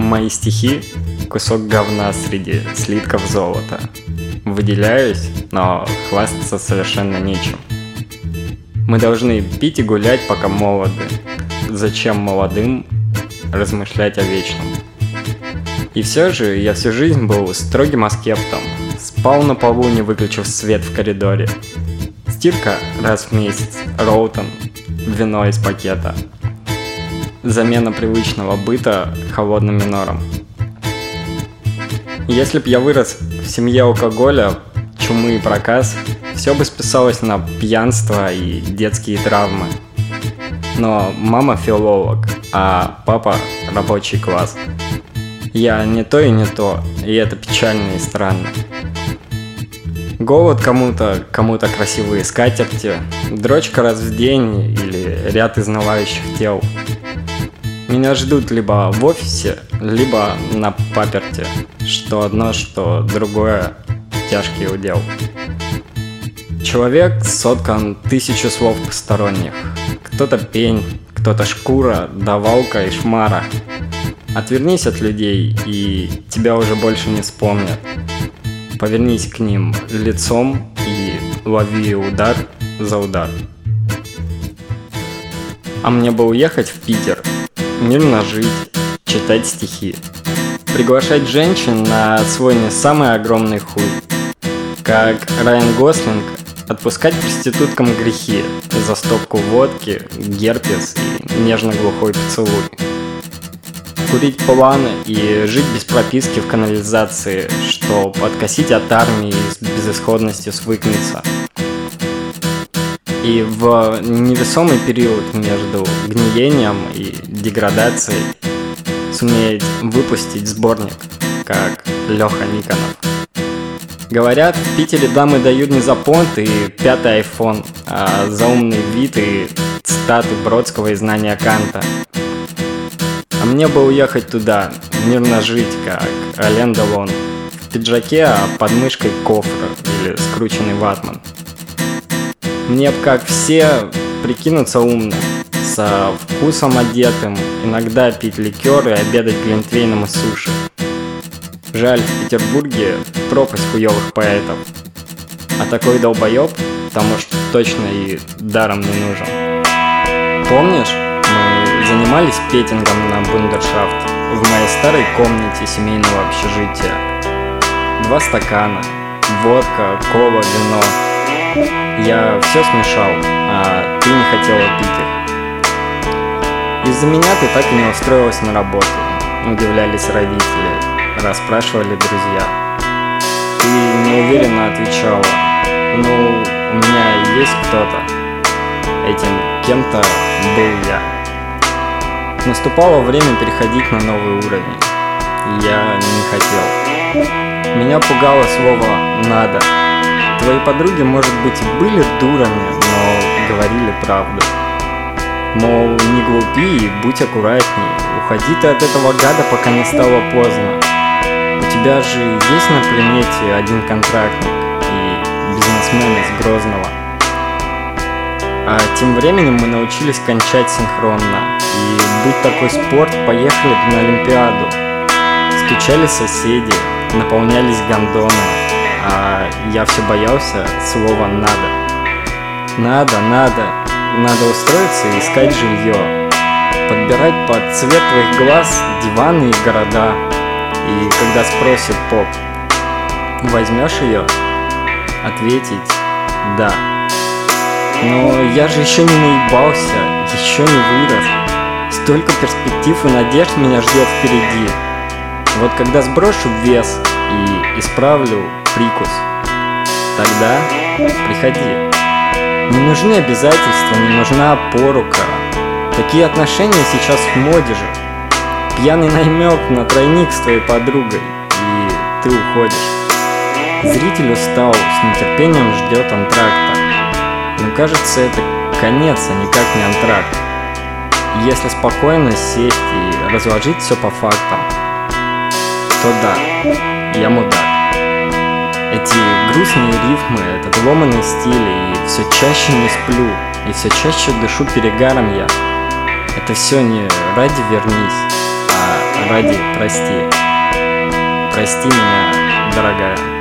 мои стихи — кусок говна среди слитков золота. Выделяюсь, но хвастаться совершенно нечем. Мы должны пить и гулять, пока молоды. Зачем молодым размышлять о вечном? И все же я всю жизнь был строгим аскептом. Спал на полу, не выключив свет в коридоре. Стирка раз в месяц, Роутон, вино из пакета. Замена привычного быта холодным минором. Если б я вырос в семье алкоголя, чумы и проказ, все бы списалось на пьянство и детские травмы. Но мама филолог, а папа рабочий класс. Я не то и не то, и это печально и странно. Голод кому-то красивые скатерти, дрочка раз в день или ряд изнывающих тел. Меня ждут либо в офисе, либо на паперти, что одно, что другое тяжкий удел. Человек соткан 1000 слов посторонних. Кто-то пень, кто-то шкура, давалка и шмара. Отвернись от людей, и тебя уже больше не вспомнят. Повернись к ним лицом и лови удар за удар. А мне бы уехать в Питер, мирно жить, читать стихи, приглашать женщин на свой не самый огромный хуй. Как Райан Гослинг, отпускать проституткам грехи за стопку водки, герпес и нежно-глухой поцелуй. Курить планы и жить без прописки в канализации, что подкосить от армии с безысходностью свыкнется. И в невесомый период между гниением и деградацией суметь выпустить сборник, как Леха Никонов. Говорят, в Питере дамы дают не за понт и 5-й iPhone, а за умный вид и цитаты Бродского и знания Канта. А мне бы уехать туда, мирно жить, как Ален Делон, в пиджаке, а под мышкой кофр или скрученный ватман. Мне б, как все, прикинуться умным, со вкусом одетым, иногда пить ликер и обедать глинтвейном и суши. Жаль, в Петербурге пропасть хуёвых поэтов. А такой долбоёб, потому что точно и даром не нужен. Помнишь, мы занимались петингом на бундершафт в моей старой комнате семейного общежития. 2 стакана, водка, кола, вино. Я все смешал, а ты не хотела пить их. Из-за меня ты так и не устроилась на работу, удивлялись родители. Расспрашивали друзья. Ты неуверенно отвечала: ну, у меня есть кто-то. Этим кем-то был я. Наступало время переходить на новый уровень. Я не хотел. Меня пугало слово «надо». Твои подруги, может быть, и были дурами, но говорили правду. Мол, не глупи и будь аккуратней. Уходи ты от этого гада, пока не стало поздно. У тебя же есть на примете один контрактник и бизнесмен из Грозного. А тем временем мы научились кончать синхронно. И будь такой спорт, поехали бы на Олимпиаду. Стучали соседи, наполнялись гондоны. А я все боялся слова «надо». Надо устроиться и искать жилье. Подбирать под цвет твоих глаз диваны и города. И когда спросит поп: возьмешь ее? Ответить «да». Но я же еще не наебался, еще не вырос. Столько перспектив и надежд меня ждет впереди. Вот когда сброшу вес и исправлю прикус, тогда приходи. Не нужны обязательства, не нужна опорука. Такие отношения сейчас в моде же. Пьяный намек на тройник с твоей подругой, и ты уходишь. Зритель устал, с нетерпением ждет антракта. Но кажется, это конец, а никак не антракт. Если спокойно сесть и разложить все по фактам, то да, я мудак. Эти грустные рифмы, этот ломаный стиль, и все чаще не сплю, и все чаще дышу перегаром я. Это все не ради вернись, а ради, прости. Прости меня, дорогая.